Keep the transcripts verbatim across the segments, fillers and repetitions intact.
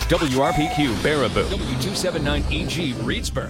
W R P Q Baraboo, W two seventy-nine E G Reedsburg.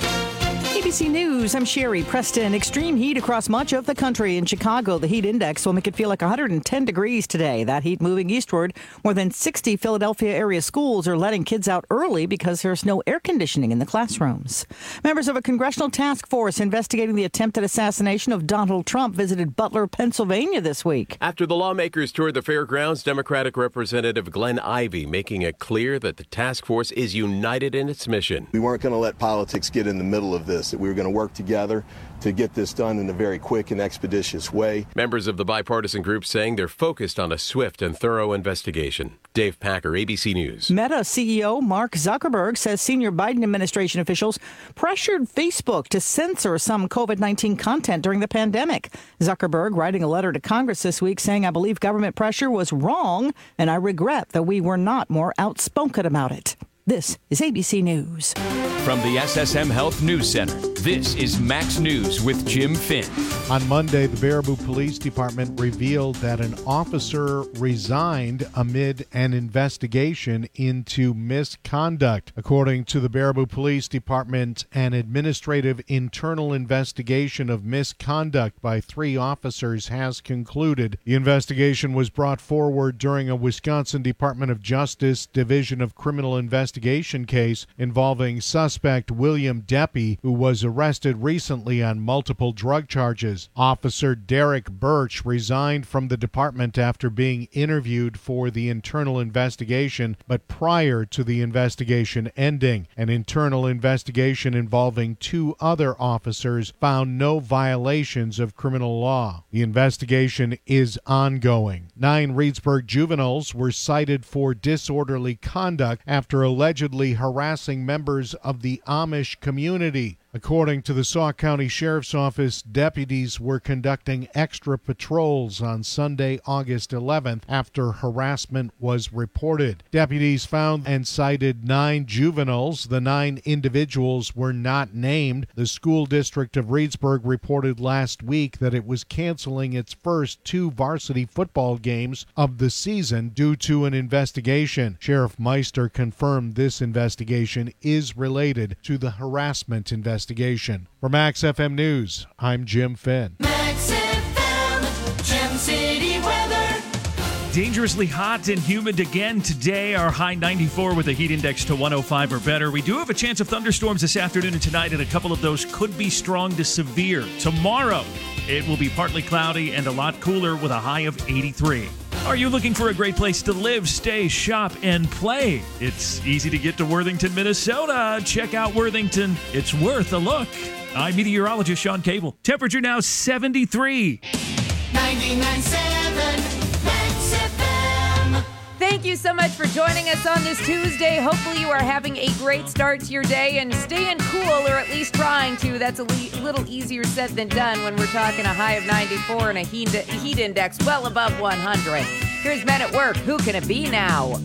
A B C News, I'm Sherry Preston. Extreme heat across much of the country. In Chicago, the heat index will make it feel like one hundred ten degrees today. That heat moving eastward. More than sixty Philadelphia area schools are letting kids out early because there's no air conditioning in the classrooms. Members of a congressional task force investigating the attempted assassination of Donald Trump visited Butler, Pennsylvania this week. After the lawmakers toured the fairgrounds, Democratic Representative Glenn Ivey making it clear that the task force is united in its mission. We weren't going to let politics get in the middle of this. That we were going to work together to get this done in a very quick and expeditious way. Members of the bipartisan group saying they're focused on a swift and thorough investigation. Dave Packer, A B C News. Meta C E O Mark Zuckerberg says senior Biden administration officials pressured Facebook to censor some COVID nineteen content during the pandemic. Zuckerberg writing a letter to Congress this week saying, "I believe government pressure was wrong, and I regret that we were not more outspoken about it." This is A B C News. From the S S M Health News Center, this is Max News with Jim Finn. On Monday, the Baraboo Police Department revealed that an officer resigned amid an investigation into misconduct. According to the Baraboo Police Department, an administrative internal investigation of misconduct by three officers has concluded. The investigation was brought forward during a Wisconsin Department of Justice Division of Criminal Investigation case involving suspect William Deppy, who was arrested recently on multiple drug charges. Officer Derek Birch resigned from the department after being interviewed for the internal investigation, but prior to the investigation ending. An internal investigation involving two other officers found no violations of criminal law. The investigation is ongoing. Nine Reedsburg juveniles were cited for disorderly conduct after allegedly harassing members of the Amish community. According to the Sauk County Sheriff's Office, deputies were conducting extra patrols on Sunday, August eleventh, after harassment was reported. Deputies found and cited nine juveniles. The nine individuals were not named. The school district of Reedsburg reported last week that it was canceling its first two varsity football games of the season due to an investigation. Sheriff Meister confirmed this investigation is related to the harassment investigation. Investigation. For Max F M News, I'm Jim Finn. Max F M, Gem City weather. Dangerously hot and humid again today. Our high ninety-four with a heat index to one oh five or better. We do have a chance of thunderstorms this afternoon and tonight, and a couple of those could be strong to severe. Tomorrow, it will be partly cloudy and a lot cooler with a high of eighty-three. Are you looking for a great place to live, stay, shop, and play? It's easy to get to Worthington, Minnesota. Check out Worthington. It's worth a look. I'm meteorologist Sean Cable. Temperature now seventy-three. ninety-nine point seven Max F M. Thank you so much for joining us on this Tuesday. Hopefully you are having a great start to your day and staying cool, or at least trying to. That's a le- little easier said than done when we're talking a high of ninety-four and a heat, heat index well above one hundred. Here's Men at Work. Who can it be now?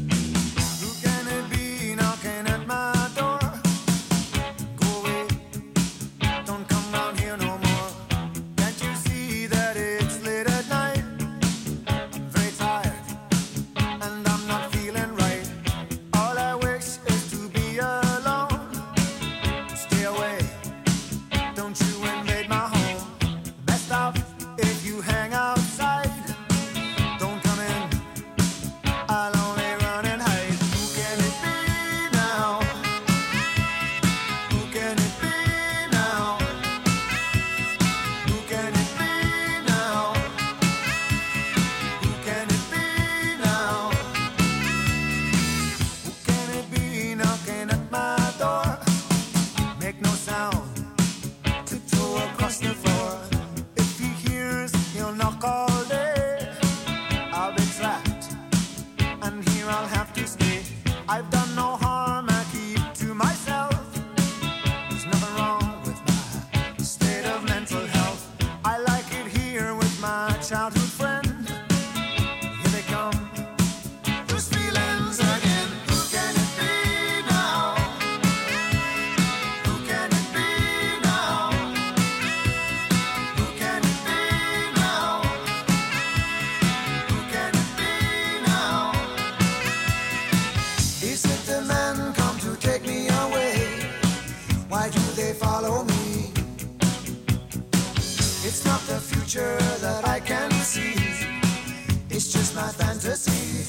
Who can it be knocking at my door? Go away, don't come down here no more. Can't you see that it's late at night? I'm very tired, and I'm not feeling right. All I wish is to be alone. Stay away, don't you invade my home. Best off if you hang outside. Don't come in, I'll only run and hide. Who can it be now? Who can it be now? Who can it be now? Who can it be now? Who can it be knocking at my door? Make no sound, tiptoe across the floor. If he hears, he'll knock all day. I'll be trapped, and here I'll have to stay. I've done no harm, I keep to myself. There's nothing wrong with my state of mental health. I like it here with my childhood friend. Here they come, those feelings again. Who can it be now? Who can it be now? Who can it be now? Who can it be now? Is it the to see.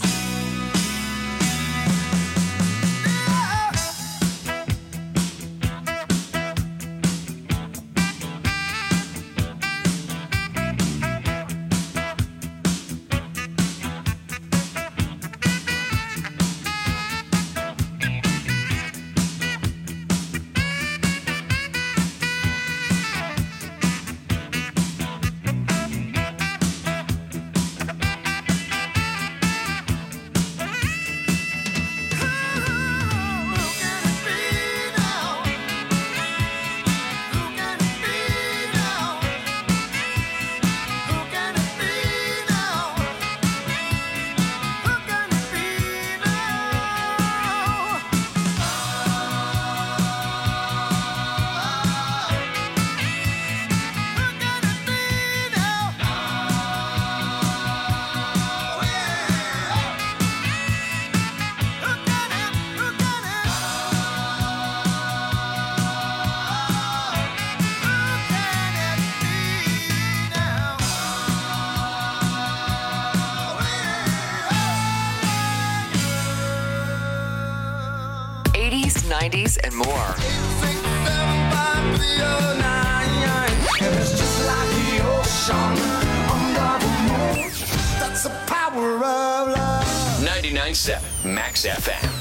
nineties, and more. That's the power of love. ninety-nine point seven Max F M.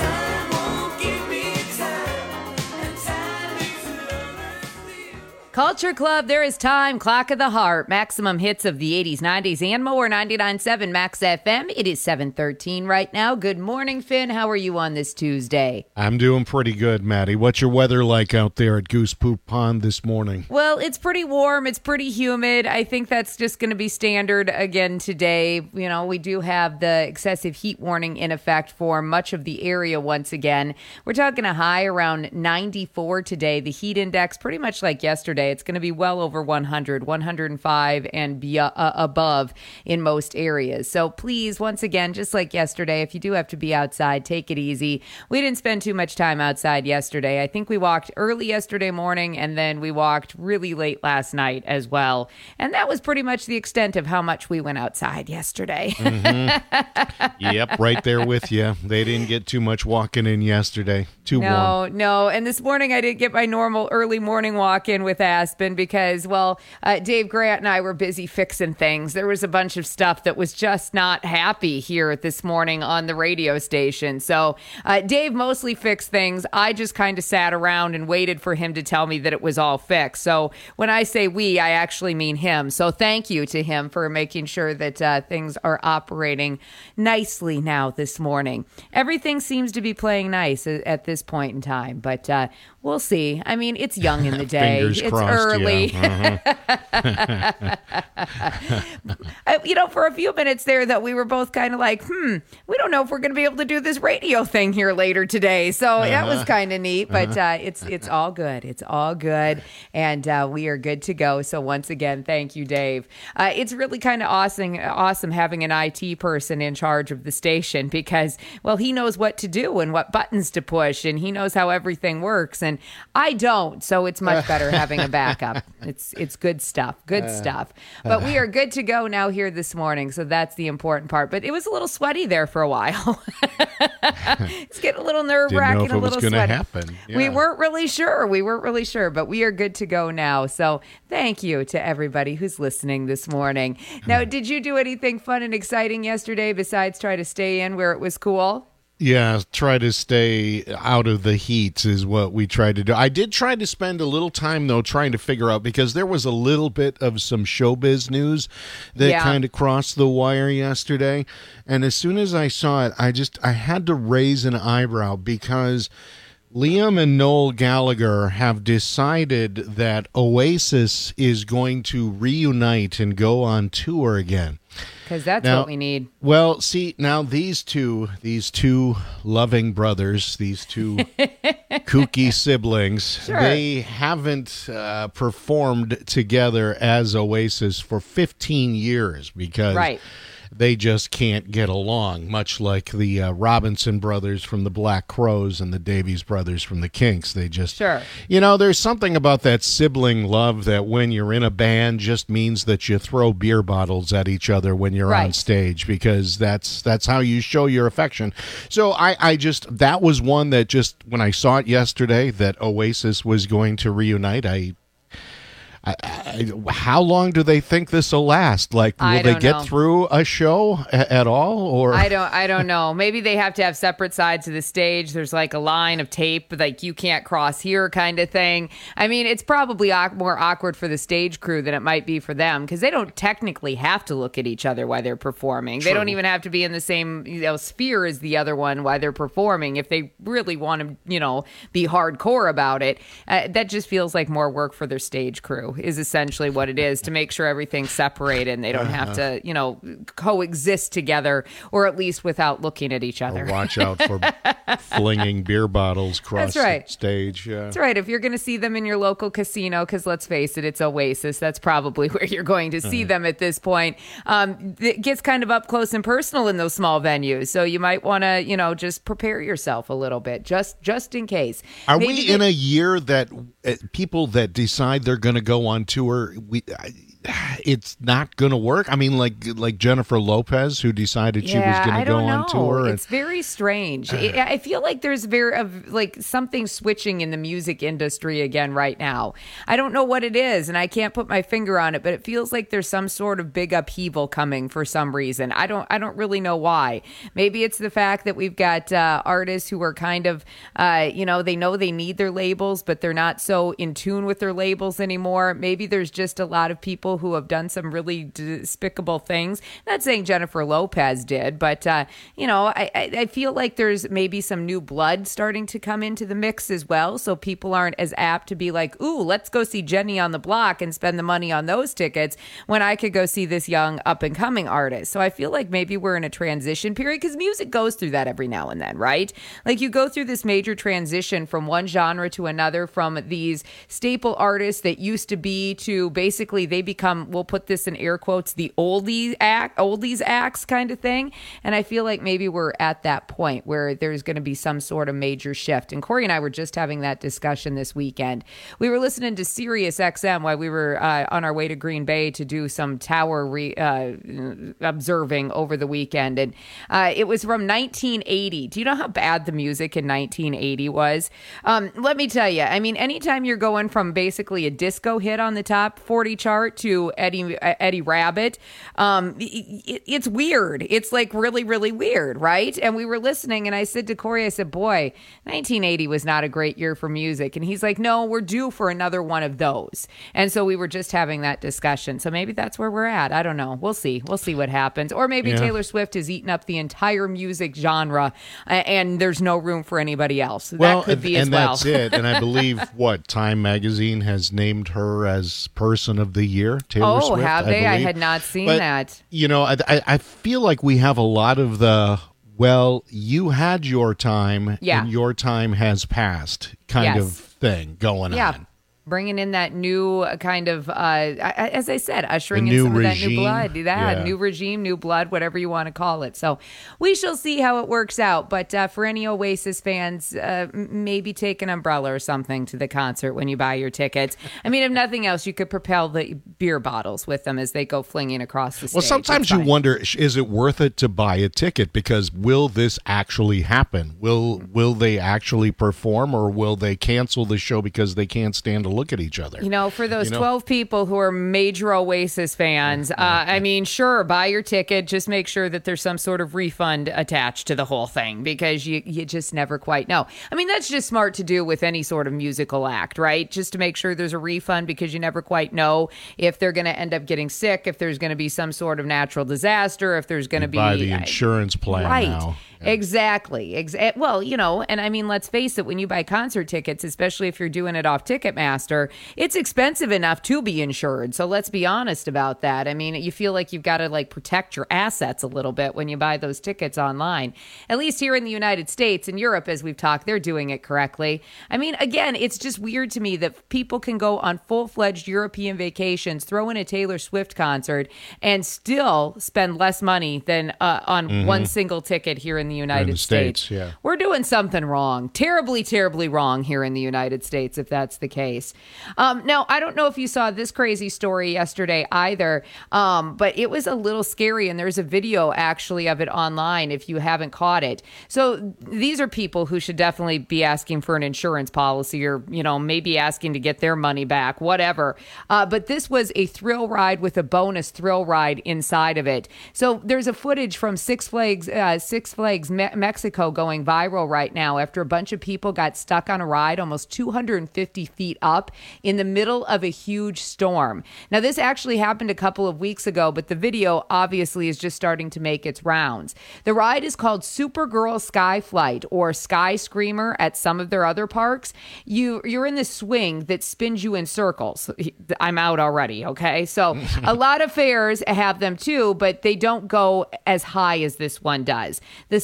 Call Culture Club, there is time. Clock of the Heart. Maximum hits of the eighties, nineties, and more. ninety-nine point seven Max F M. It is seven thirteen right now. Good morning, Finn. How are you on this Tuesday? I'm doing pretty good, Maddie. What's your weather like out there at Goose Poop Pond this morning? Well, it's pretty warm. It's pretty humid. I think that's just going to be standard again today. You know, we do have the excessive heat warning in effect for much of the area once again. We're talking a high around ninety-four today. The heat index, pretty much like yesterday, it's going to be well over one hundred, one hundred five and be, uh, above in most areas. So please, once again, just like yesterday, if you do have to be outside, take it easy. We didn't spend too much time outside yesterday. I think we walked early yesterday morning, and then we walked really late last night as well. And that was pretty much the extent of how much we went outside yesterday. Mm-hmm. Yep, right there with you. They didn't get too much walking in yesterday. Too no, warm. No, no. And this morning I didn't get my normal early morning walk in with Aspen because, well, uh, Dave Grant and I were busy fixing things. There was a bunch of stuff that was just not happy here this morning on the radio station. So uh, Dave mostly fixed things. I just kind of sat around and waited for him to tell me that it was all fixed. So when I say we, I actually mean him. So thank you to him for making sure that uh, things are operating nicely now this morning. Everything seems to be playing nice at, at this point in time, but uh, we'll see. I mean, it's young in the day. Fingers it's crossed, early. Yeah. Uh-huh. I, you know, for a few minutes there that we were both kind of like, hmm, we don't know if we're going to be able to do this radio thing here later today. So uh-huh. that was kind of neat, but uh-huh. uh, it's it's all good. It's all good, and uh, we are good to go. So once again, thank you, Dave. Uh, it's really kind of awesome, awesome having an I T person in charge of the station because, well, he knows what to do and what buttons to push, and he knows how everything works, and I don't. So it's much better having a backup. It's it's good stuff, good uh, stuff. But we are good to go now here this morning, so that's the important part. But it was a little sweaty there for a while. It's getting a little nerve-wracking, a little sweaty. Happen. Yeah. We weren't really sure. We weren't really sure, but we are good to go now. So thank you to everybody who's listening this morning. Now, did you do anything fun and exciting yesterday besides try to stay in where it was cool? Yeah, try to stay out of the heat is what we tried to do. I did try to spend a little time, though, trying to figure out, because there was a little bit of some showbiz news that yeah. kind of crossed the wire yesterday. And as soon as I saw it, I just, I had to raise an eyebrow because Liam and Noel Gallagher have decided that Oasis is going to reunite and go on tour again. Because that's now, what we need. Well, see, now these two, these two loving brothers, these two kooky siblings, sure. they haven't uh, performed together as Oasis for fifteen years because right. they just can't get along, much like the uh, Robinson brothers from the Black Crowes and the Davies brothers from the Kinks. They just, sure. you know, there's something about that sibling love that when you're in a band just means that you throw beer bottles at each other when you're right. on stage because that's that's how you show your affection. So I, I just, that was one that just, when I saw it yesterday that Oasis was going to reunite, I I, I, how long do they think this will last? Like, will they get know. through a show a, at all? Or I don't, I don't know. Maybe they have to have separate sides of the stage. There's like a line of tape, like you can't cross here, kind of thing. I mean, it's probably au- more awkward for the stage crew than it might be for them because they don't technically have to look at each other while they're performing. True. They don't even have to be in the same you know, sphere as the other one while they're performing. If they really want to, you know, be hardcore about it, uh, that just feels like more work for their stage crew. Is essentially what it is to make sure everything's separated and they don't have to, you know, coexist together or at least without looking at each other. Or watch out for flinging beer bottles across That's right. the stage. Yeah. That's right. If you're going to see them in your local casino, because let's face it, it's Oasis. That's probably where you're going to see uh-huh. them at this point. Um, it gets kind of up close and personal in those small venues. So you might want to, you know, just prepare yourself a little bit just, just in case. Are Maybe we they- in a year that uh, people that decide they're going to go on tour, we, it's not going to work? I mean, like like Jennifer Lopez, who decided yeah, she was going I to go don't on know. tour. And, it's very strange. I I feel like there's very of like something switching in the music industry again right now. I don't know what it is, and I can't put my finger on it, but it feels like there's some sort of big upheaval coming for some reason. I don't I don't really know why. Maybe it's the fact that we've got uh, artists who are kind of, uh, you know, they know they need their labels, but they're not so in tune with their labels anymore. Maybe there's just a lot of people who have done some really despicable things. Not saying Jennifer Lopez did, but, uh, you know, I, I feel like there's maybe some new blood starting to come into the mix as well. So people aren't as apt to be like, ooh, let's go see Jenny on the Block and spend the money on those tickets when I could go see this young up and coming artist. So I feel like maybe we're in a transition period because music goes through that every now and then, right? Like you go through this major transition from one genre to another, from these staple artists that used to be to basically they become, we'll put this in air quotes, the oldies act, oldies acts kind of thing. And I feel like maybe we're at that point where there's going to be some sort of major shift. And Corey and I were just having that discussion this weekend. We were listening to Sirius X M while we were uh, on our way to Green Bay to do some tower re, uh, observing over the weekend. And uh, it was from nineteen eighty. Do you know how bad the music in nineteen eighty was? Um, let me tell you, I mean, anytime you're going from basically a disco hit on the top forty chart to Eddie Eddie Rabbit, um, it, it's weird. It's like really, really weird, right? And we were listening, and I said to Corey, I said, boy, nineteen eighty was not a great year for music. And he's like, no, we're due for another one of those. And so we were just having that discussion. So maybe that's where we're at. I don't know. We'll see. We'll see what happens. Or maybe Yeah. Taylor Swift has eaten up the entire music genre, uh, and there's no room for anybody else. Well, that could be as and well. that's it. And I believe what Time Magazine has named her as Person of the Year. Taylor Oh, Swift, have they? I believe. had not seen But, that. You know, I, I I feel like we have a lot of the well, you had your time, Yeah. and your time has passed kind Yes. of thing going Yeah. on. Bringing in that new kind of, uh, as I said, ushering The in new some of that new regime. blood. Yeah, Yeah. new regime, new blood, whatever you want to call it. So we shall see how it works out. But uh, for any Oasis fans, uh, m- maybe take an umbrella or something to the concert when you buy your tickets. I mean, if nothing else, you could propel the beer bottles with them as they go flinging across the stage. Well, sometimes It's you fine. wonder, is it worth it to buy a ticket? Because will this actually happen? Will will they actually perform, or will they cancel the show because they can't stand to look at each other? You know, for those You know? twelve people who are major Oasis fans, uh, I mean, sure, buy your ticket. Just make sure that there's some sort of refund attached to the whole thing, because you, you just never quite know. I mean, that's just smart to do with any sort of musical act, right? Just to make sure there's a refund, because you never quite know if they're going to end up getting sick, if there's going to be some sort of natural disaster, if there's going to be... Buy the insurance plan right. now. Exactly. Exa- well, you know, and I mean, let's face it, when you buy concert tickets, especially if you're doing it off Ticketmaster, it's expensive enough to be insured. So let's be honest about that. I mean, you feel like you've got to like protect your assets a little bit when you buy those tickets online. At least here in the United States. In Europe, as we've talked, they're doing it correctly. I mean, again, it's just weird to me that people can go on full-fledged European vacations, throw in a Taylor Swift concert, and still spend less money than uh, on Mhm. one single ticket here in the United In the States. States, yeah. We're doing something wrong, terribly, terribly wrong here in the United States, if that's the case. Um, now, I don't know if you saw this crazy story yesterday either, um, but it was a little scary, and there's a video actually of it online if you haven't caught it. So these are people who should definitely be asking for an insurance policy, or, you know, maybe asking to get their money back, whatever. Uh, but this was a thrill ride with a bonus thrill ride inside of it. So there's a footage from Six Flags, uh, Six Flags Me- Mexico going viral right now after a bunch of people got stuck on a ride almost two hundred fifty feet up in the middle of a huge storm. Now, this actually happened a couple of weeks ago, but the video obviously is just starting to make its rounds. The ride is called Supergirl Sky Flight, or Sky Screamer at some of their other parks. You, you're in this swing that spins you in circles. I'm out already, okay? So a lot of fairs have them too, but they don't go as high as this one does. The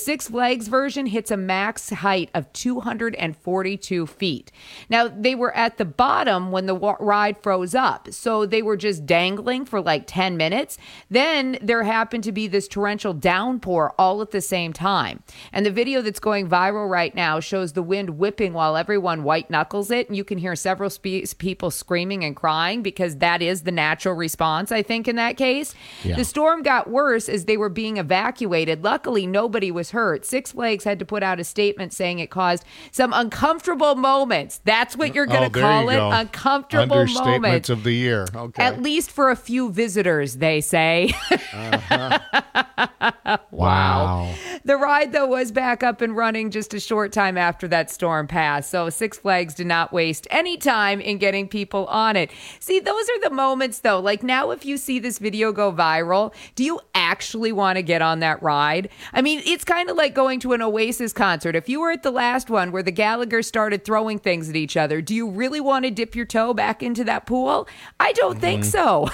Six Flags version hits a max height of two hundred forty-two feet. Now, they were at the bottom when the wa- ride froze up, so they were just dangling for like ten minutes. Then there happened to be this torrential downpour all at the same time. And the video that's going viral right now shows the wind whipping while everyone white knuckles it. And you can hear several spe- people screaming and crying because that is the natural response, I think, in that case. Yeah. The storm got worse as they were being evacuated. Luckily, nobody was hurt. Six Flags had to put out a statement saying it caused some uncomfortable moments. That's what you're going to Oh, there call you it. go. Uncomfortable Understatement moments. of the year. Okay. At least for a few visitors, they say. Uh-huh. wow. Wow. The ride, though, was back up and running just a short time after that storm passed. So Six Flags did not waste any time in getting people on it. See, those are the moments, though. Like now, if you see this video go viral, do you actually want to get on that ride? I mean, it's kind of like going to an Oasis concert. If you were at the last one where the Gallagher started throwing things at each other, do you really want to dip your toe back into that pool? I don't think so.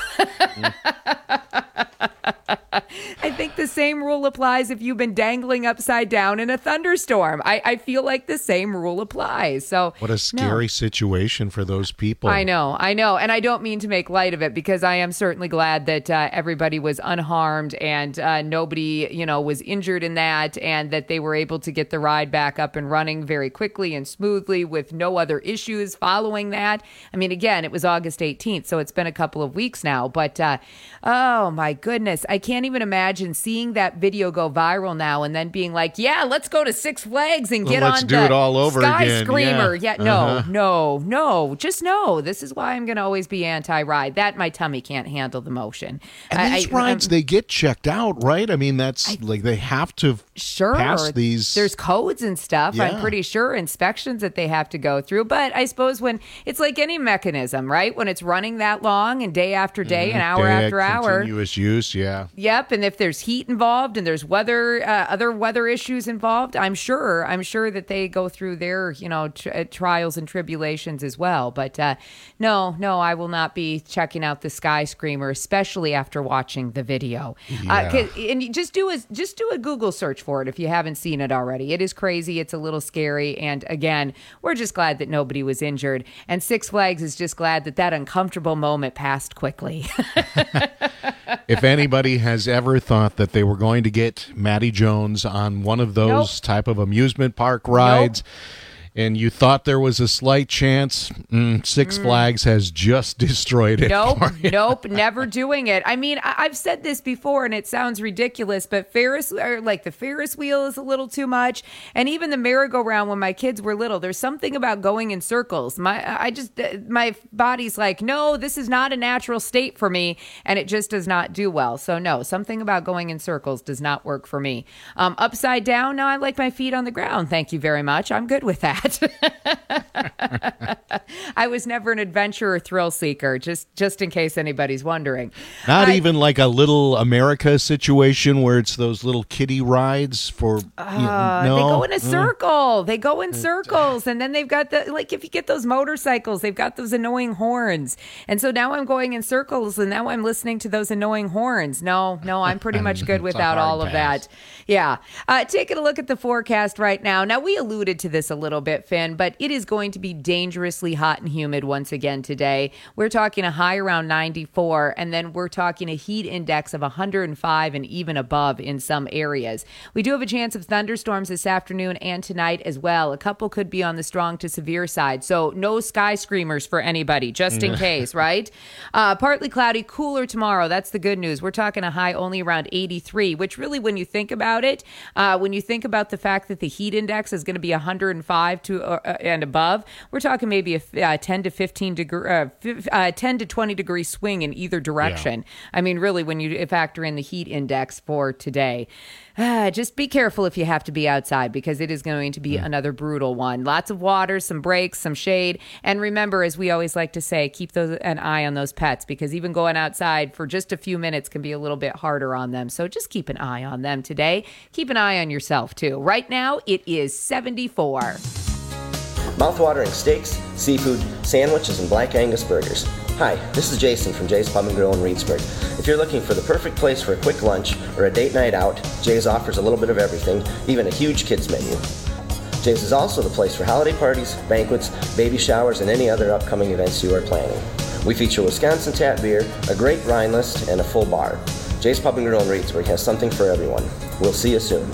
I think the same rule applies if you've been dangling upside down in a thunderstorm. I, I feel like the same rule applies. So What a scary no. situation for those people. I know, I know. And I don't mean to make light of it because I am certainly glad that uh, everybody was unharmed and uh, nobody, you know, was injured in that and that they were able to get the ride back up and running very quickly and smoothly with no other issues following that. I mean, again, it was August eighteenth, so it's been a couple of weeks now. But, uh, oh, my goodness, I can't even imagine seeing that video go viral now and then being like, yeah, let's go to Six Flags and get Well, let's on do the it all over Sky again. Screamer. Yeah. Yeah, no, Uh-huh. no, no, just no. This is why I'm going to always be anti-ride. That my tummy can't handle the motion. And I- these I- rides, I'm- they get checked out, right? I mean, that's like they have to Sure. pass these. There's codes and stuff. I'm Yeah. pretty sure inspections that they have to go through. But I suppose when it's like any mechanism, right? When it's running that long and day after day and hour Day, after hour. continuous use, yeah. Yep, and if there's heat involved and there's weather, uh, other weather issues involved, I'm sure, I'm sure that they go through their, you know, tr- uh, trials and tribulations as well. But uh, no, no, I will not be checking out the Sky Screamer, especially after watching the video. Yeah. Uh, 'cause- and you just do a just do a Google search for it if you haven't seen it already. It is crazy. It's a little scary. And again, we're just glad that nobody was injured. And Six Flags is just glad that that uncomfortable moment passed quickly. If anybody has ever thought that they were going to get Matty Jones on one of those Nope. type of amusement park rides, and you thought there was a slight chance, mm, Six Flags has just destroyed it. Nope, for you. nope, never doing it. I mean, I- I've said this before, and it sounds ridiculous, but Ferris, or like the Ferris wheel, is a little too much, and even the merry-go-round when my kids were little. There's something about going in circles. My, I just, uh, my body's like, no, this is not a natural state for me, and it just does not do well. So no, something about going in circles does not work for me. Um, upside down, no, I like my feet on the ground. Thank you very much. I'm good with that. I was never an adventure or thrill seeker, just just in case anybody's wondering. Not I- even like a little America situation where it's those little kiddie rides for. Uh, no? They go in a Mm. circle. They go in circles. And then they've got the, like, if you get those motorcycles, they've got those annoying horns. And so now I'm going in circles and now I'm listening to those annoying horns. No, no, I'm pretty much good It's a without hard all of pass. that. Yeah. Uh, taking a look at the forecast right now. Now, we alluded to this a little bit, Finn, but it is going to be dangerously hot and humid once again today. We're talking a high around ninety-four, and then we're talking a heat index of one hundred five and even above in some areas. We do have a chance of thunderstorms this afternoon and tonight as well. A couple could be on the strong to severe side, so no Sky Screamers for anybody, just in case, right? Uh, partly cloudy, cooler tomorrow. That's the good news. We're talking a high only around eighty-three, which really, when you think about it, uh, when you think about the fact that the heat index is going to be one hundred five to uh, and above, we're talking maybe a uh, ten to fifteen degree, uh, f- uh, ten to twenty degree swing in either direction. I mean, really, when you factor in the heat index for today. Uh, just be careful if you have to be outside because it is going to be another brutal one. Lots of water, some breaks, some shade. And remember, as we always like to say, keep those an eye on those pets because even going outside for just a few minutes can be a little bit harder on them. So just keep an eye on them today. Keep an eye on yourself, too. Right now, it is seventy-four. Mouth-watering steaks, seafood, sandwiches, and Black Angus burgers. Hi, this is Jason from Jay's Pub and Grill in Reedsburg. If you're looking for the perfect place for a quick lunch or a date night out, Jay's offers a little bit of everything, even a huge kids menu. Jay's is also the place for holiday parties, banquets, baby showers, and any other upcoming events you are planning. We feature Wisconsin tap beer, a great wine list, and a full bar. Jay's Pub and Grill in Reedsburg has something for everyone. We'll see you soon.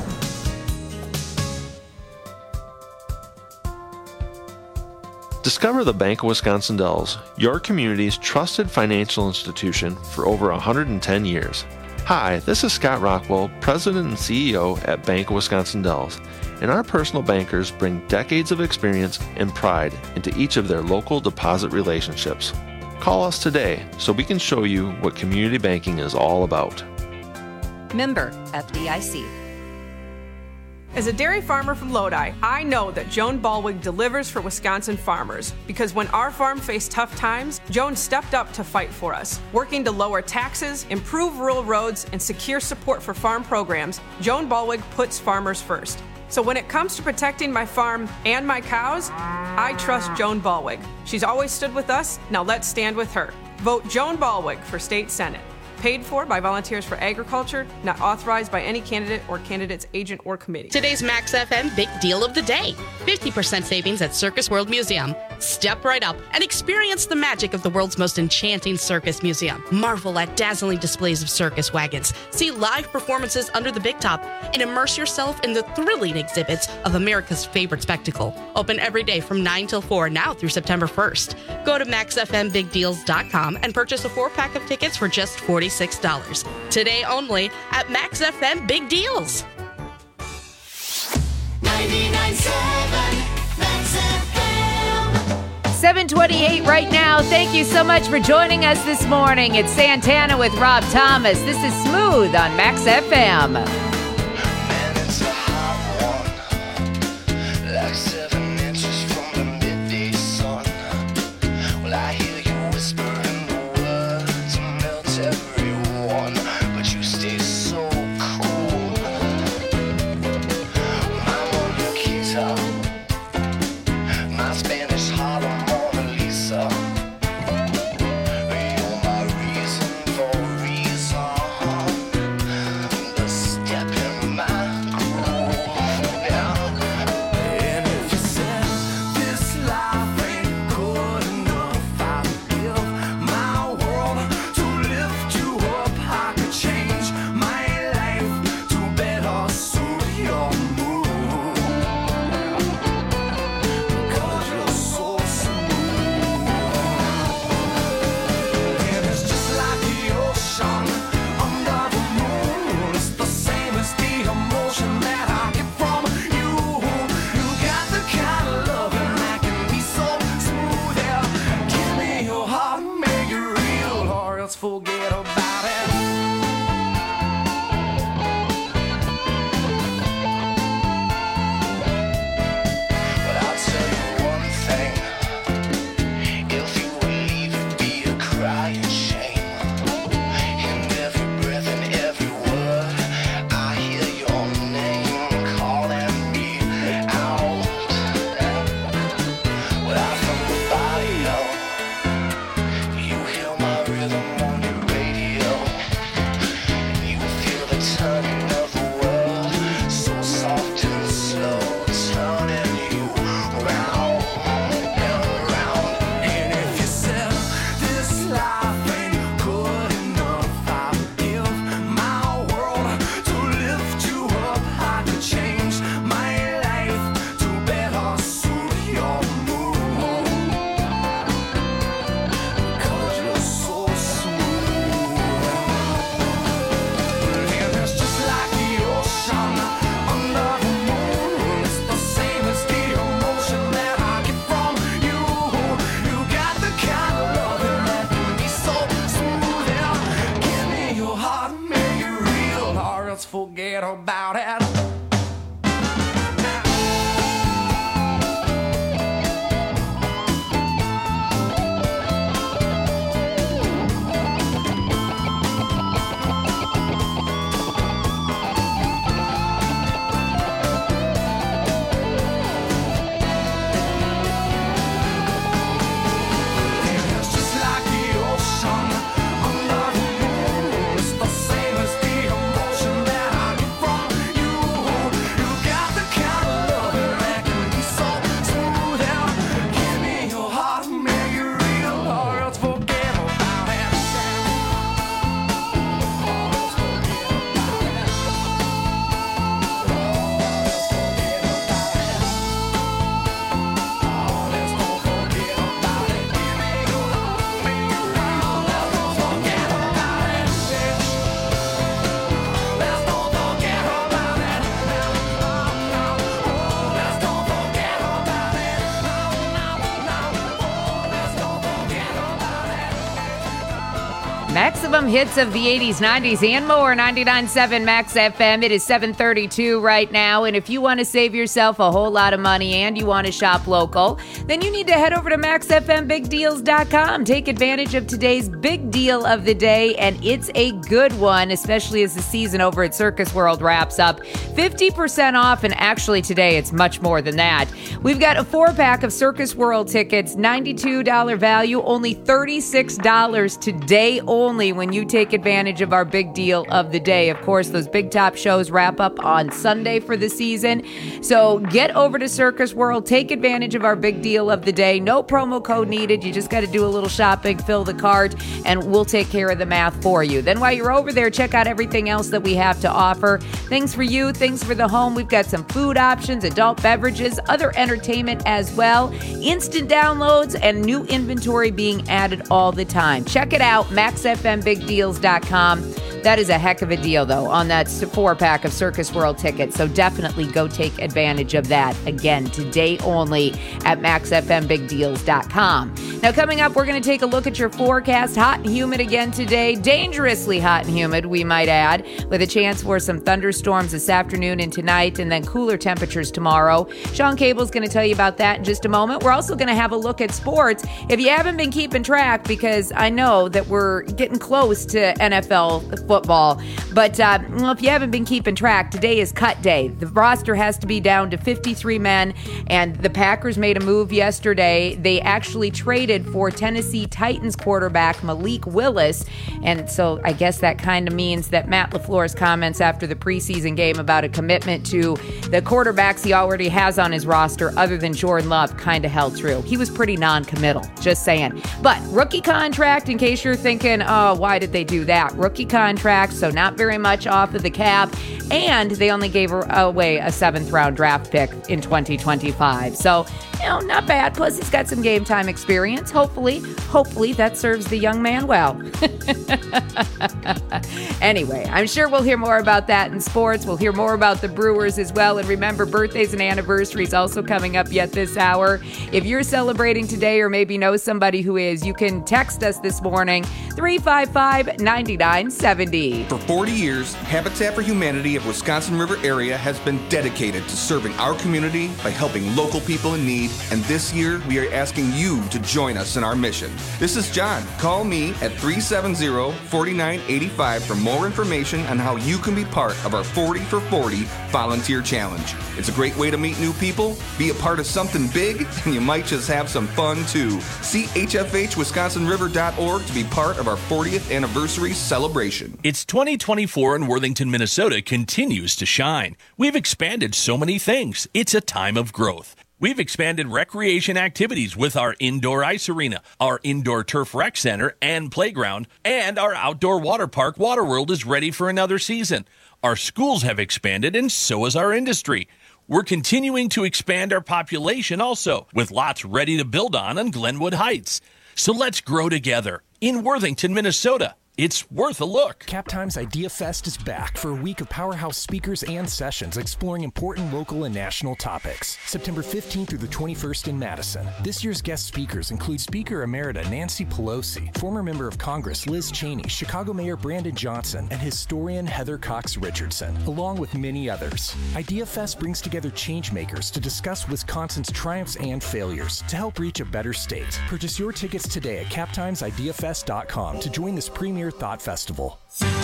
Discover the Bank of Wisconsin Dells, your community's trusted financial institution for over one hundred ten years. Hi, this is Scott Rockwell, President and C E O at Bank of Wisconsin Dells, and our personal bankers bring decades of experience and pride into each of their local deposit relationships. Call us today so we can show you what community banking is all about. Member F D I C. As a dairy farmer from Lodi, I know that Joan Ballwig delivers for Wisconsin farmers because when our farm faced tough times, Joan stepped up to fight for us. Working to lower taxes, improve rural roads, and secure support for farm programs, Joan Ballwig puts farmers first. So when it comes to protecting my farm and my cows, I trust Joan Ballwig. She's always stood with us, now let's stand with her. Vote Joan Ballwig for State Senate. Paid for by Volunteers for Agriculture, not authorized by any candidate or candidate's agent or committee. Today's Max F M Big Deal of the Day. fifty percent savings at Circus World Museum. Step right up and experience the magic of the world's most enchanting circus museum. Marvel at dazzling displays of circus wagons. See live performances under the big top and immerse yourself in the thrilling exhibits of America's favorite spectacle. Open every day from nine till four now through September first. Go to max f m big deals dot com and purchase a four-pack of tickets for just forty-six dollars. Today only at Max F M Big Deals. ninety-nine point seven Max F M. seven twenty-eight right now. Thank you so much for joining us this morning. It's Santana with Rob Thomas. This is Smooth on Max F M. Man, it's a hot one, like seven inches from the midday sun. Well, I hear you whispering the words to melt everyone, but you stay so cool. My Mona Lisa, my Spanish Harlem Mona Lisa. You're my reason for reason. The step in my groove. And if you said this life ain't good enough, I'd give my world to lift you up. I could change my life to better suit your mood. Because you're so smooth. And it's just like the ocean under the moon. It's the same as the emotion that I get from you. You got the kind of loving that can be so smooth. Yeah. Give me your heart, make it real, or else forget about it. But I'll tell you one thing. If you would leave, it'd be a crying shame. In every breath and every word, I hear your name calling me out. Well, I'm from the body, you hear my rhythm on your radio. You feel the turning of the world, so soft and slow, turning you round and round. And if you said this life ain't good enough, I'd give my world to lift you up. I could change my life to better suit your mood. Because you're so smooth. And it's just like the ocean under the moon. It's the same as the emotion that I get from you. You got the kind of loving that can be so smooth. Yeah. Give me your heart, make it real, or else forget about it. It's just like the them, hits of the eighties, nineties, and more. ninety-nine point seven Max F M. It is seven thirty-two right now. And if you want to save yourself a whole lot of money and you want to shop local, then you need to head over to max f m big deals dot com. Take advantage of today's big deal of the day, and it's a good one, especially as the season over at Circus World wraps up. fifty percent off, and actually today it's much more than that. We've got a four-pack of Circus World tickets, ninety-two dollars value, only thirty-six dollars today only when you take advantage of our big deal of the day. Of course, those big top shows wrap up on Sunday for the season. So get over to Circus World, take advantage of our big deal of the day. No promo code needed. You just got to do a little shopping, fill the cart, and we'll take care of the math for you. Then while you're over there, check out everything else that we have to offer. Things for you, things for the home. We've got some food options, adult beverages, other entertainment as well, instant downloads, and new inventory being added all the time. Check it out, max f m big deals dot com. That is a heck of a deal, though, on that four-pack of Circus World tickets. So definitely go take advantage of that. Again, today only at max f m big deals dot com. Now, coming up, we're going to take a look at your forecast. Hot and humid again today. Dangerously hot and humid, we might add, with a chance for some thunderstorms this afternoon and tonight, and then cooler temperatures tomorrow. Sean Cable's going to tell you about that in just a moment. We're also going to have a look at sports. If you haven't been keeping track, because I know that we're getting close to N F L football, but uh, well, if you haven't been keeping track, today is cut day. The roster has to be down to fifty-three men, and the Packers made a move yesterday. They actually traded for Tennessee Titans quarterback Malik Willis, and so I guess that kind of means that Matt LaFleur's comments after the preseason game about a commitment to the quarterbacks he already has on his roster other than Jordan Love kind of held true. He was pretty non-committal, just saying. But rookie contract, in case you're thinking, oh, why did they do that? Rookie contract, so not very much off of the cap, and they only gave away a seventh round draft pick in twenty twenty-five. So, you know, not bad. Plus, he's got some game time experience. Hopefully, hopefully that serves the young man well. Anyway, I'm sure we'll hear more about that in sports. We'll hear more about the Brewers as well. And remember, birthdays and anniversaries also coming up yet this hour. If you're celebrating today or maybe know somebody who is, you can text us this morning, three five five, nine nine seven zero. For forty years, Habitat for Humanity of Wisconsin River area has been dedicated to serving our community by helping local people in need, and this year we are asking you to join us in our mission. This is John. Call me at three seven zero, four nine eight five for more information on how you can be part of our forty for forty volunteer challenge. It's a great way to meet new people, be a part of something big, and you might just have some fun too. See h f h wisconsin river dot org to be part of our fortieth anniversary celebration. It's twenty twenty-four and Worthington, Minnesota continues to shine. We've expanded so many things. It's a time of growth. We've expanded recreation activities with our indoor ice arena, our indoor turf rec center and playground, and our outdoor water park, Waterworld, is ready for another season. Our schools have expanded, and so has our industry. We're continuing to expand our population also, with lots ready to build on on Glenwood Heights. So let's grow together in Worthington, Minnesota. It's worth a look. Cap Times Idea Fest is back for a week of powerhouse speakers and sessions exploring important local and national topics. September fifteenth through the twenty-first in Madison. This year's guest speakers include Speaker Emerita Nancy Pelosi, former Member of Congress Liz Cheney, Chicago Mayor Brandon Johnson, and historian Heather Cox Richardson, along with many others. Idea Fest brings together changemakers to discuss Wisconsin's triumphs and failures to help reach a better state. Purchase your tickets today at cap times idea fest dot com to join this premier Thought Festival.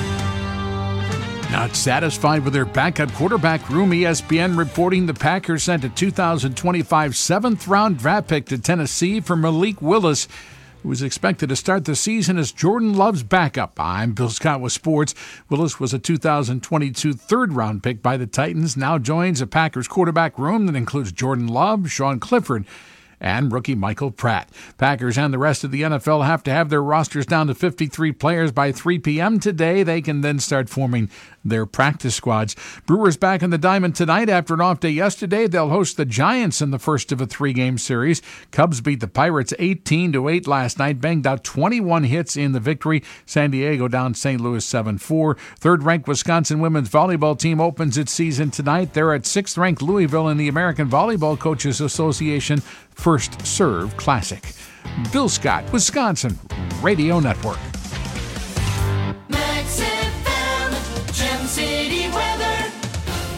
Not satisfied with their backup quarterback room, E S P N reporting the Packers sent a two thousand twenty-five seventh round draft pick to Tennessee for Malik Willis, who was expected to start the season as Jordan Love's backup. I'm Bill Scott with sports. Willis was a two thousand twenty-two third round pick by the Titans, now joins a Packers quarterback room that includes Jordan Love, Sean Clifford, and rookie Michael Pratt. Packers and the rest of the N F L have to have their rosters down to fifty-three players by three p.m. today. They can then start forming their practice squads. Brewers back in the diamond tonight after an off day yesterday. They'll host the Giants in the first of a three-game series. Cubs beat the Pirates eighteen to eight last night, banged out twenty-one hits in the victory. San Diego down Saint Louis seven four. Third-ranked Wisconsin women's volleyball team opens its season tonight. They're at sixth-ranked Louisville in the American Volleyball Coaches Association First Serve Classic. Bill Scott, Wisconsin Radio Network.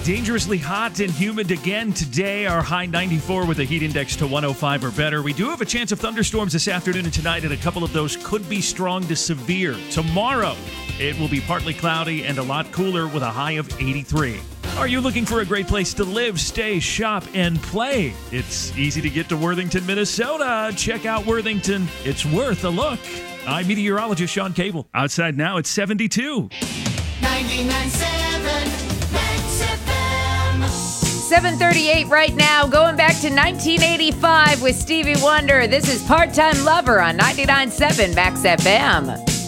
Dangerously hot and humid again today. Our high ninety-four with a heat index to one oh five or better. We do have a chance of thunderstorms this afternoon and tonight, and a couple of those could be strong to severe. Tomorrow, it will be partly cloudy and a lot cooler with a high of eighty-three. Are you looking for a great place to live, stay, shop, and play? It's easy to get to Worthington, Minnesota. Check out Worthington. It's worth a look. I'm meteorologist Sean Cable. Outside now, it's seventy-two. ninety-nine point seven Max F M. seven thirty-eight right now, going back to nineteen eighty-five with Stevie Wonder. This is Part-Time Lover on ninety-nine point seven Max F M.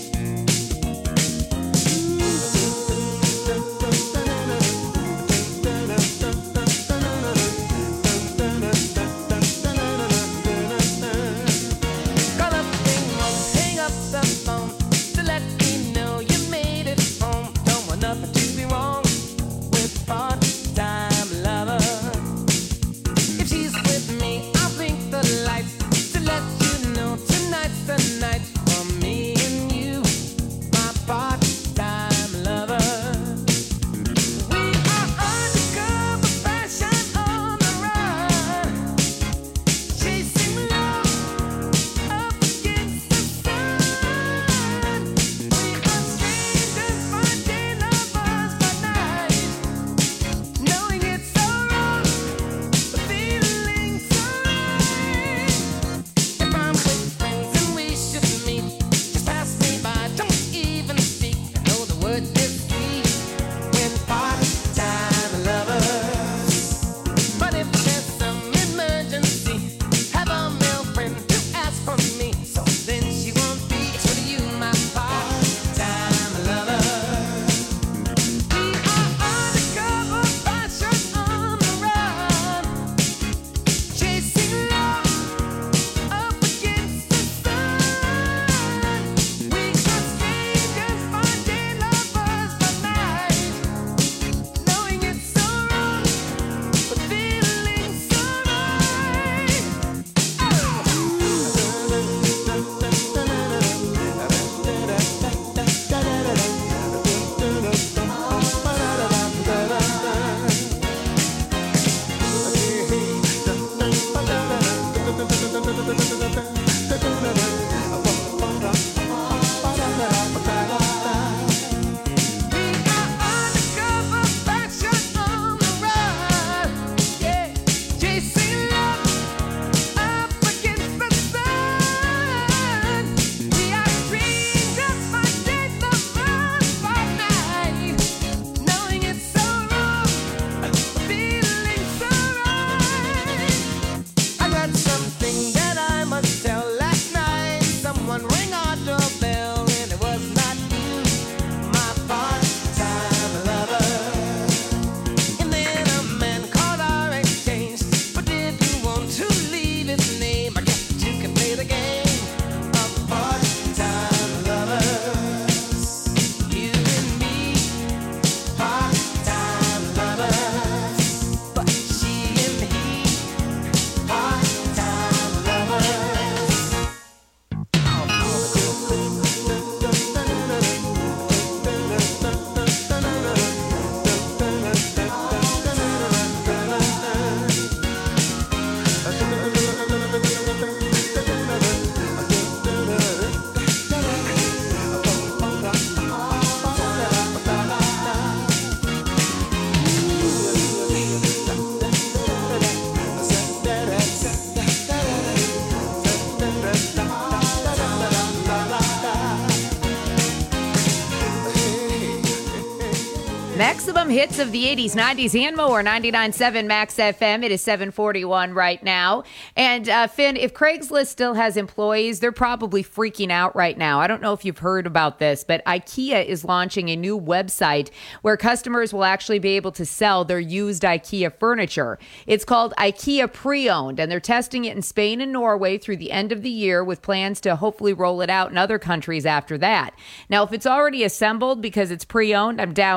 Maximum hits of the eighties, nineties, and more. ninety-nine point seven Max F M. It is seven forty-one right now. And uh, Finn, if Craigslist still has employees, they're probably freaking out right now. I don't know if you've heard about this, but IKEA is launching a new website where customers will actually be able to sell their used IKEA furniture. It's called IKEA Pre-Owned, and they're testing it in Spain and Norway through the end of the year with plans to hopefully roll it out in other countries after that. Now, if it's already assembled because it's pre-owned, I'm down for that.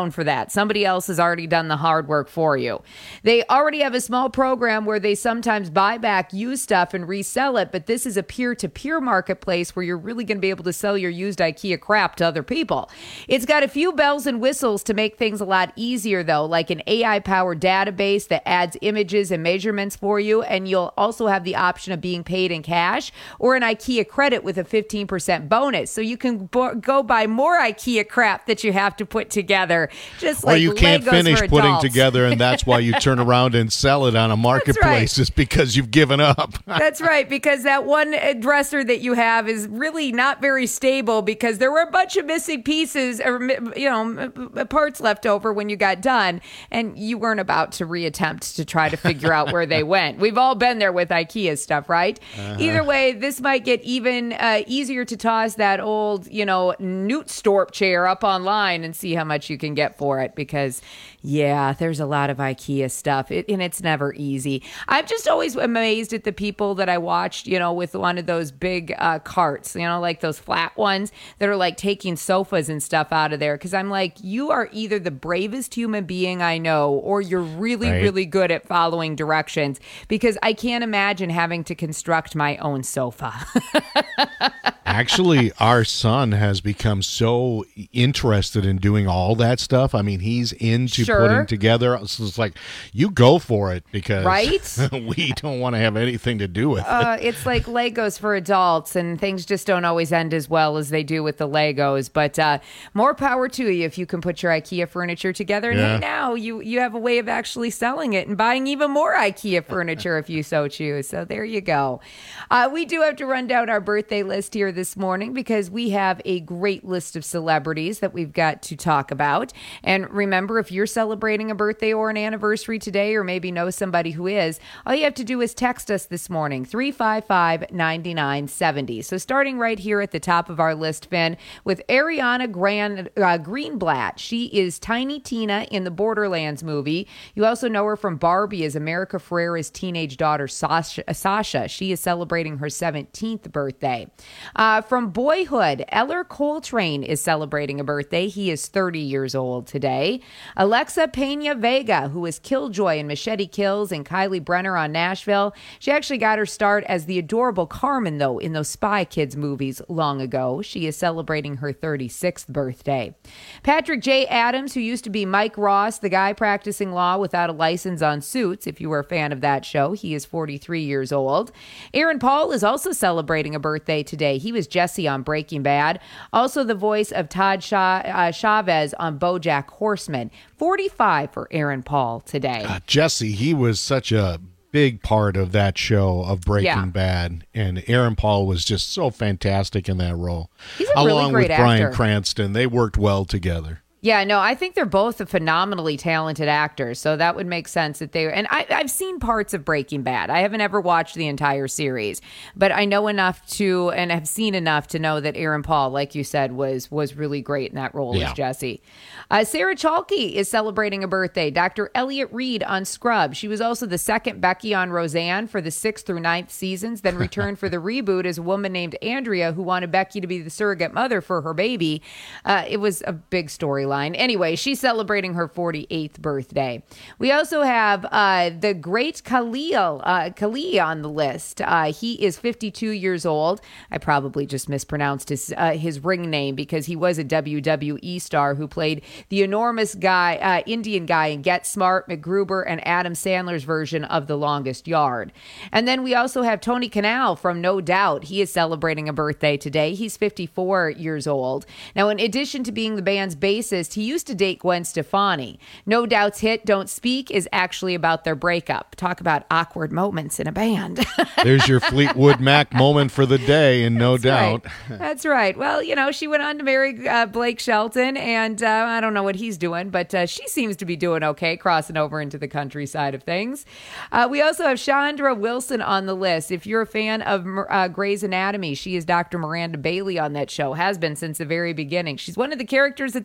that. Somebody else has already done the hard work for you. They already have a small program where they sometimes buy back used stuff and resell it, but this is a peer-to-peer marketplace where you're really going to be able to sell your used IKEA crap to other people. It's got a few bells and whistles to make things a lot easier, though, like an A I-powered database that adds images and measurements for you, and you'll also have the option of being paid in cash or an IKEA credit with a fifteen percent bonus. So you can bo- go buy more IKEA crap that you have to put together, just like or you can't Legos finish for putting adults. together, and that's why you turn around and sell it on a marketplace, is because you've given up. That's right, because that one dresser that you have is really not very stable because there were a bunch of missing pieces or, you know, parts left over when you got done, and you weren't about to reattempt to try to figure out where they went. We've all been there with IKEA stuff, right? Uh-huh. Either way, this might get even uh, easier to toss that old, you know, Newt Storp chair up online and see how much you can get for it, because, yeah, there's a lot of IKEA stuff, it, and it's never easy. I'm just always amazed at the people that I watched, you know, with one of those big uh, carts, you know, like those flat ones that are like taking sofas and stuff out of there. Because I'm like, you are either the bravest human being I know, or you're really, Right. really good at following directions, because I can't imagine having to construct my own sofa. Actually, our son has become so interested in doing all that stuff. I mean, he's into Sure. putting together. So it's like, you go for it, because Right? we don't want to have anything to do with Uh, it. it's like Legos for adults, and things just don't always end as well as they do with the Legos. But uh, more power to you if you can put your IKEA furniture together. And Yeah. hey, now you, you have a way of actually selling it and buying even more IKEA furniture if you so choose. So there you go. Uh, we do have to run down our birthday list here this morning, because we have a great list of celebrities that we've got to talk about. And remember, if you're celebrating a birthday or an anniversary today, or maybe know somebody who is, all you have to do is text us this morning, three five five, nine nine seven zero. So starting right here at the top of our list, Finn, with Ariana Grand, uh, Greenblatt. She is Tiny Tina in the Borderlands movie. You also know her from Barbie as America Ferrera's teenage daughter, Sasha. Sasha. She is celebrating her seventeenth birthday. Uh, from Boyhood, Eller Coltrane is celebrating a birthday. He is thirty years old today. Alexa Pena Vega, who is Killjoy in Machete Kills and Kylie Brenner on Nashville. She actually got her start as the adorable Carmen, though, in those Spy Kids movies long ago. She is celebrating her thirty-sixth birthday. Patrick J. Adams, who used to be Mike Ross, the guy practicing law without a license on Suits, if you were a fan of that show. He is forty-three years old. Aaron Paul is also celebrating a birthday today. He was Jesse on Breaking Bad. Also the voice of Todd Sha- uh, Chavez on BoJack Horseman. forty-five for Aaron Paul today. Uh, Jesse, he was such a big part of that show of Breaking Yeah. Bad, and Aaron Paul was just so fantastic in that role. He's a really Along great with Bryan actor. Cranston, they worked well together. Yeah, no, I think they're both phenomenally talented actors, so that would make sense that they. And I, I've seen parts of Breaking Bad. I haven't ever watched the entire series, but I know enough to, and have seen enough to know that Aaron Paul, like you said, was was really great in that role Yeah. as Jesse. Uh, Sarah Chalke is celebrating a birthday. Doctor Elliot Reed on Scrubs. She was also the second Becky on Roseanne for the sixth through ninth seasons. Then returned for the reboot as a woman named Andrea who wanted Becky to be the surrogate mother for her baby. Uh, it was a big storyline. Anyway, she's celebrating her forty-eighth birthday. We also have uh, the great Khalil, uh, Khalil on the list. Uh, he is fifty-two years old. I probably just mispronounced his uh, his ring name because he was a W W E star who played the enormous guy, uh, Indian guy in Get Smart, MacGruber, and Adam Sandler's version of The Longest Yard. And then we also have Tony Kanal from No Doubt. He is celebrating a birthday today. He's fifty-four years old. Now, in addition to being the band's bassist, he used to date Gwen Stefani. No Doubt's hit Don't Speak is actually about their breakup. Talk about awkward moments in a band. There's your Fleetwood Mac moment for the day, and no That's doubt. right. That's right. Well, you know, she went on to marry uh, Blake Shelton, and uh, I don't know what he's doing, but uh, she seems to be doing okay, crossing over into the countryside of things. Uh, we also have Chandra Wilson on the list. If you're a fan of uh, Grey's Anatomy, she is Doctor Miranda Bailey on that show, has been since the very beginning. She's one of the characters that's actually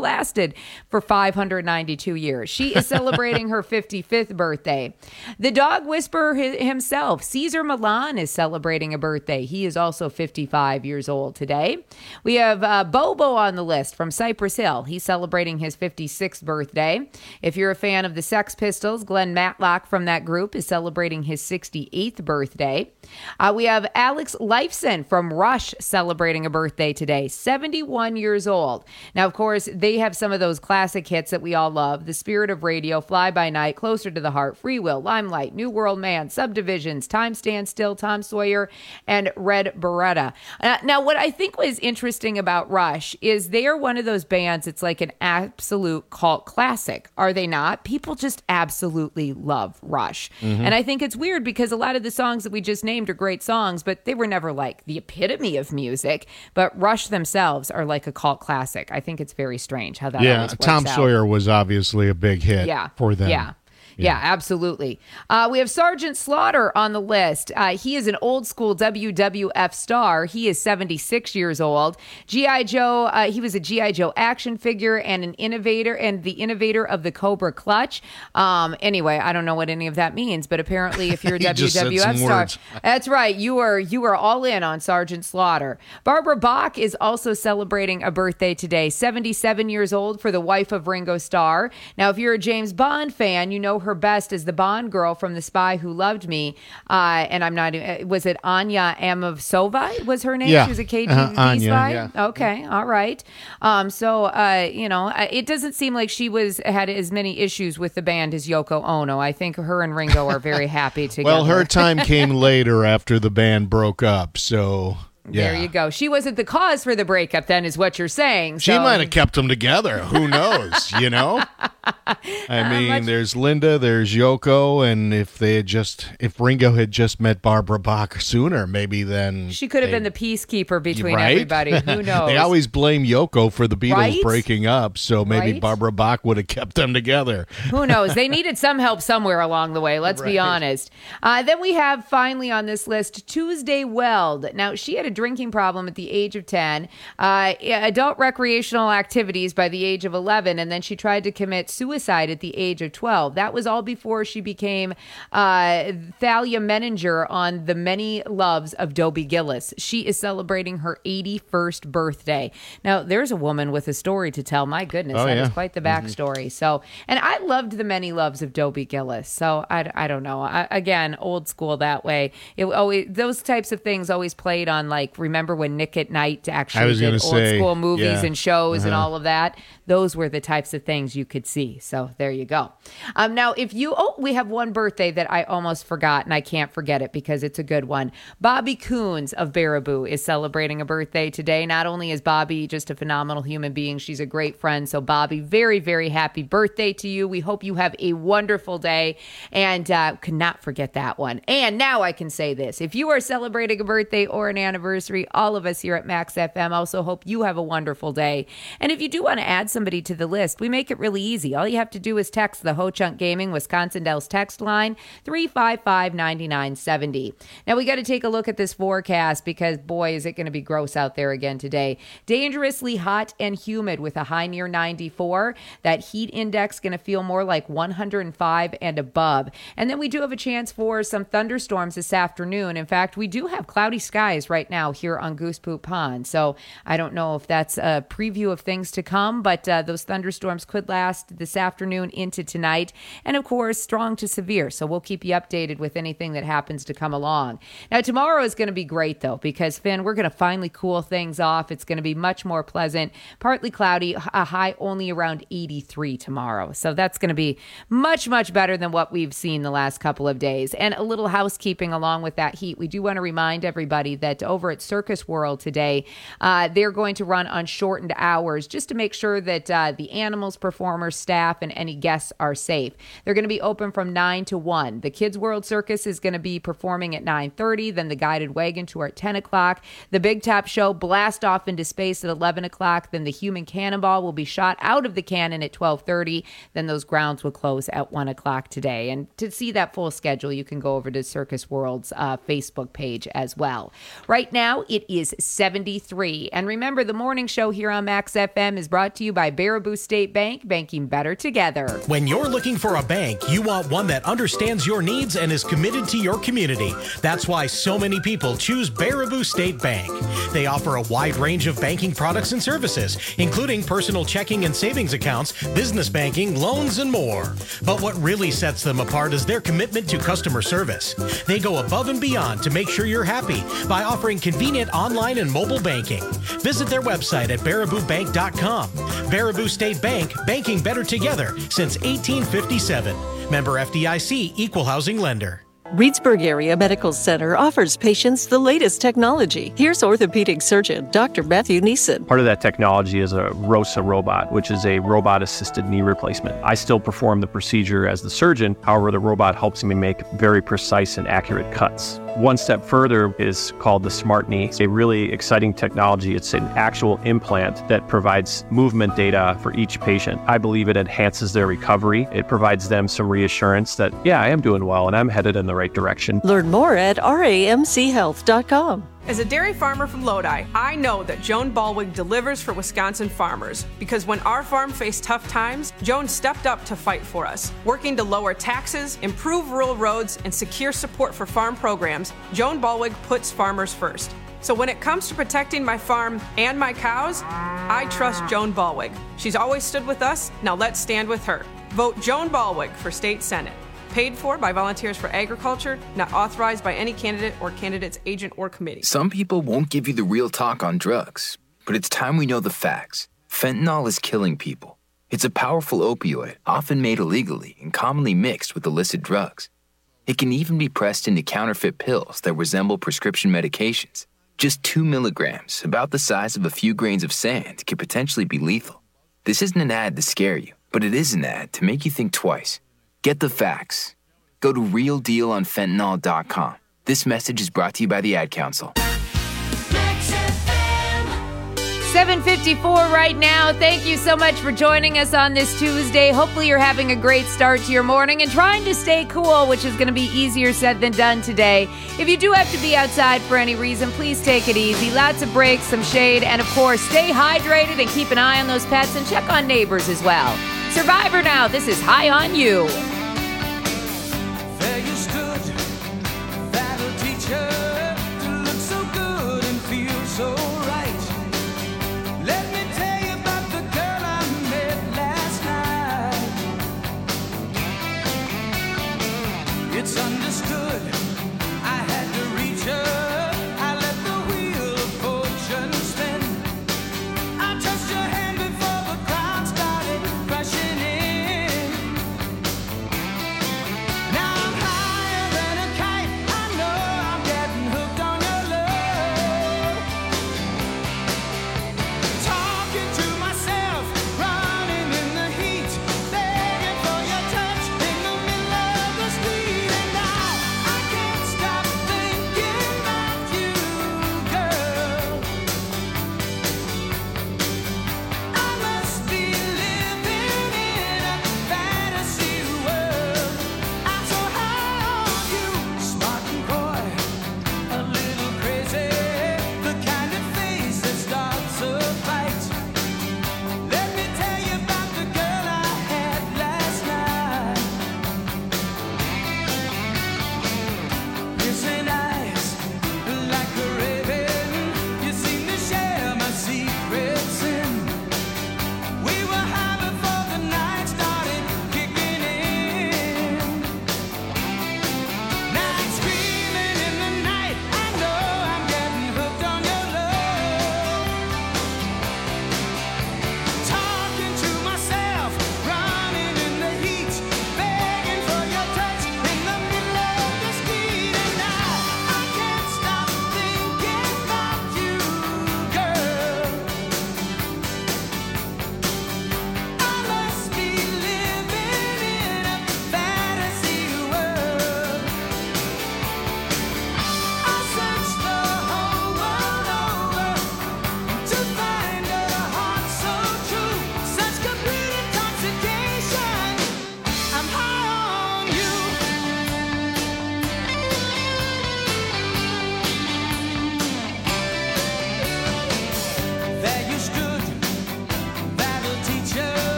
lasted for five hundred ninety-two years. She is celebrating her fifty-fifth birthday. The dog whisperer himself, Cesar Millan, is celebrating a birthday. He is also fifty-five years old today. We have uh, Bobo on the list from Cypress Hill. He's celebrating his fifty-sixth birthday. If you're a fan of the Sex Pistols, Glenn Matlock from that group is celebrating his sixty-eighth birthday. Uh, we have Alex Lifeson from Rush celebrating a birthday today, seventy-one years old. Now, of course, they have some of those classic hits that we all love: The Spirit of Radio, Fly By Night, Closer to the Heart, Free Will, Limelight, New World Man, Subdivisions, Time Stands Still, Tom Sawyer, and Red Beretta. Uh, now, what I think was interesting about Rush is they are one of those bands, it's like an absolute cult classic, are they not? People just absolutely love Rush. Mm-hmm. And I think it's weird because a lot of the songs that we just named are great songs, but they were never like the epitome of music. But Rush themselves are like a cult classic. I think it's very strange how that yeah, always works Tom out. Sawyer was obviously a big hit yeah. for them. Yeah. Yeah, absolutely. Uh, we have Sergeant Slaughter on the list. Uh, he is an old school W W F star. He is seventy-six years old. G I. Joe, uh, he was a G I. Joe action figure and an innovator and the innovator of the Cobra Clutch. Um, anyway, I don't know what any of that means, but apparently if you're a W W F star, that's right. You are, you are all in on Sergeant Slaughter. Barbara Bach is also celebrating a birthday today, seventy-seven years old, for the wife of Ringo Starr. Now, if you're a James Bond fan, you know her best as the Bond girl from The Spy Who Loved Me. Uh, and I'm not, was it Anya Amavsova was her name? Yeah. She was a K G B uh, Anya, spy? yeah. Okay. All right. Um, so, uh, you know, it doesn't seem like she was had as many issues with the band as Yoko Ono. I think her and Ringo are very happy together. Well, her time came later after the band broke up, so... Yeah. There you go. She wasn't the cause for the breakup, then, is what you're saying. So. She might have kept them together. Who knows, you know? I mean, uh, much- there's Linda, there's Yoko, and if they had just, if Ringo had just met Barbara Bach sooner, maybe then... She could have they, been the peacekeeper between right? everybody. Who knows? They always blame Yoko for the Beatles right? breaking up, so maybe right? Barbara Bach would have kept them together. Who knows? They needed some help somewhere along the way, let's right. be honest. Uh, then we have, finally on this list, Tuesday Weld. Now, she had a drinking problem at the age of ten, uh, adult recreational activities by the age of eleven, and then she tried to commit suicide at the age of twelve. That was all before she became uh, Thalia Menninger on The Many Loves of Dobie Gillis. She is celebrating her eighty-first birthday. Now, there's a woman with a story to tell. My goodness, oh, that yeah. is quite the backstory. Mm-hmm. So, and I loved The Many Loves of Dobie Gillis. So, I, I don't know. I, again, old school that way. It always those types of things always played on, like, remember when Nick at Night actually did old say, school movies yeah. and shows uh-huh. and all of that? Those were the types of things you could see. So there you go. Um, now, if you, oh, we have one birthday that I almost forgot, and I can't forget it because it's a good one. Bobby Coons of Baraboo is celebrating a birthday today. Not only is Bobby just a phenomenal human being, she's a great friend. So Bobby, very, very happy birthday to you. We hope you have a wonderful day, and uh, could not forget that one. And now I can say this. If you are celebrating a birthday or an anniversary, all of us here at Max F M also hope you have a wonderful day. And if you do want to add somebody to the list, we make it really easy. All you have to do is text the Ho Chunk Gaming Wisconsin Dells text line three five five, nine nine seven zero. Now we got to take a look at this forecast because boy, is it going to be gross out there again today. Dangerously hot and humid with a high near ninety-four. That heat index going to feel more like one hundred five and above. And then we do have a chance for some thunderstorms this afternoon. In fact, we do have cloudy skies right now here on Goose Poop Pond. So I don't know if that's a preview of things to come, but uh, those thunderstorms could last this afternoon into tonight. And of course, strong to severe. So we'll keep you updated with anything that happens to come along. Now, tomorrow is going to be great, though, because, Finn, we're going to finally cool things off. It's going to be much more pleasant, partly cloudy, a high only around eighty-three tomorrow. So that's going to be much, much better than what we've seen the last couple of days. And a little housekeeping along with that heat. We do want to remind everybody that over at Circus World today, uh, they're going to run on shortened hours just to make sure that uh, the animals, performers, staff, and any guests are safe. They're going to be open from nine to one. The Kids World Circus is going to be performing at nine thirty, then the Guided Wagon Tour at ten o'clock. The Big Top Show blast off into space at eleven o'clock. Then the Human Cannonball will be shot out of the cannon at twelve thirty. Then those grounds will close at one o'clock today. And to see that full schedule, you can go over to Circus World's uh, Facebook page as well. Right now, now it is seventy-three. And remember, the morning show here on Max F M is brought to you by Baraboo State Bank, banking better together. When you're looking for a bank, you want one that understands your needs and is committed to your community. That's why so many people choose Baraboo State Bank. They offer a wide range of banking products and services, including personal checking and savings accounts, business banking, loans, and more. But what really sets them apart is their commitment to customer service. They go above and beyond to make sure you're happy by offering convenient online and mobile banking. Visit their website at baraboo bank dot com. Baraboo State Bank, banking better together since eighteen fifty-seven. Member F D I C, Equal Housing Lender. Reedsburg Area Medical Center offers patients the latest technology. Here's orthopedic surgeon Doctor Matthew Neeson. Part of that technology is a ROSA robot, which is a robot-assisted knee replacement. I still perform the procedure as the surgeon. However, the robot helps me make very precise and accurate cuts. One step further is called the Smart Knee. It's a really exciting technology. It's an actual implant that provides movement data for each patient. I believe it enhances their recovery. It provides them some reassurance that, yeah, I am doing well and I'm headed in the right direction. Learn more at R A M C health dot com. As a dairy farmer from Lodi, I know that Joan Ballwig delivers for Wisconsin farmers because when our farm faced tough times, Joan stepped up to fight for us. Working to lower taxes, improve rural roads, and secure support for farm programs, Joan Ballwig puts farmers first. So when it comes to protecting my farm and my cows, I trust Joan Ballwig. She's always stood with us, now let's stand with her. Vote Joan Ballwig for State Senate. Paid for by Volunteers for Agriculture, not authorized by any candidate or candidate's agent or committee. Some people won't give you the real talk on drugs, but it's time we know the facts. Fentanyl is killing people. It's a powerful opioid, often made illegally and commonly mixed with illicit drugs. It can even be pressed into counterfeit pills that resemble prescription medications. Just two milligrams, about the size of a few grains of sand, could potentially be lethal. This isn't an ad to scare you, but it is an ad to make you think twice. Get the facts. Go to real deal on fentanyl dot com. This message is brought to you by the Ad Council. seven fifty-four right now. Thank you so much for joining us on this Tuesday. Hopefully you're having a great start to your morning and trying to stay cool, which is going to be easier said than done today. If you do have to be outside for any reason, please take it easy. Lots of breaks, some shade, and of course, stay hydrated and keep an eye on those pets and check on neighbors as well. Survivor now. This is High on You. There you stood, that'll teach her to look so good and feel so right. Let me tell you about the girl I met last night. It's understood, I had to reach her. I let the wheel of fortune spin. I touched her hand before the crowd started crashing in.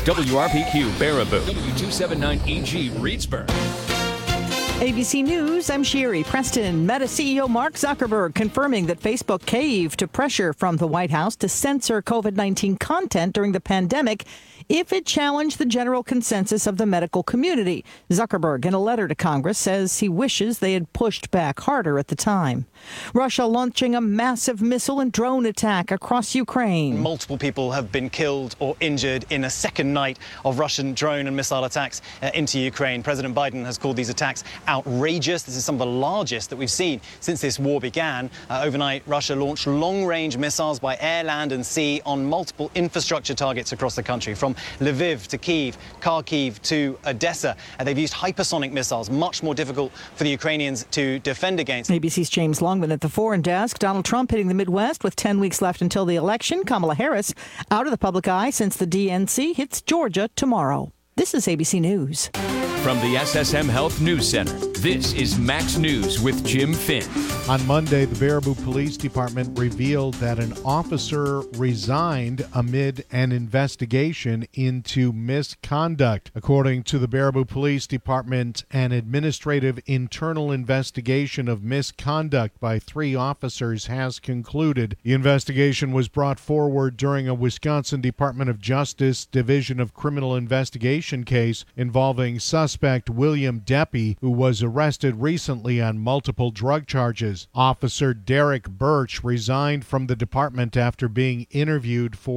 W R P Q Baraboo, W two seventy-nine E G Reedsburg. A B C News, I'm Sherry Preston. Meta C E O Mark Zuckerberg confirming that Facebook caved to pressure from the White House to censor COVID nineteen content during the pandemic if it challenged the general consensus of the medical community. Zuckerberg, in a letter to Congress, says he wishes they had pushed back harder at the time. Russia launching a massive missile and drone attack across Ukraine. Multiple people have been killed or injured in a second night of Russian drone and missile attacks uh, into Ukraine. President Biden has called these attacks outrageous. This is some of the largest that we've seen since this war began. Uh, overnight, Russia launched long-range missiles by air, land and sea on multiple infrastructure targets across the country, from Lviv to Kyiv, Kharkiv to Odessa. Uh, they've used hypersonic missiles, much more difficult for the Ukrainians to defend against. A B C's James Longman at the foreign desk. Donald Trump hitting the Midwest with ten weeks left until the election. Kamala Harris out of the public eye since the D N C hits Georgia tomorrow. This is A B C News. From the S S M Health News Center, this is Max News with Jim Finn. On Monday, the Baraboo Police Department revealed that an officer resigned amid an investigation into misconduct. According to the Baraboo Police Department, an administrative internal investigation of misconduct by three officers has concluded. The investigation was brought forward during a Wisconsin Department of Justice Division of Criminal Investigation case involving suspect William Deppy, who was arrested recently on multiple drug charges. Officer Derek Birch resigned from the department after being interviewed for